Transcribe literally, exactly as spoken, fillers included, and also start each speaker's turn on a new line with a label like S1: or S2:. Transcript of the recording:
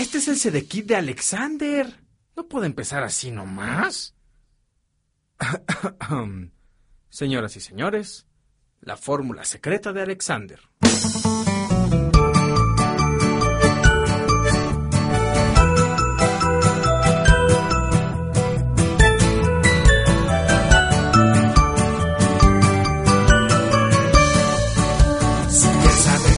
S1: Este es el Sedekit de Alexander. No puede empezar así nomás. Señoras y señores, la fórmula secreta de Alexander.